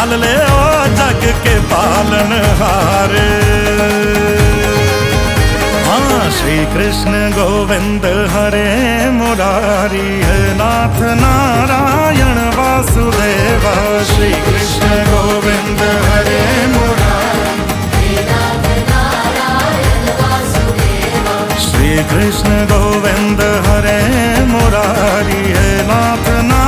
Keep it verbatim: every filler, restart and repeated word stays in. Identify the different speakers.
Speaker 1: पाल ले ओ जग के पालन हार। हाँ, श्री कृष्ण गोविंद हरे मुरारी, है नाथ नारायण वासुदेवा। श्री कृष्ण गोविंद हरे मुरारी, हे नाथ नारायण वासुदेवा। श्री कृष्ण गोविंद हरे मुरारी, हे नाथ नारायण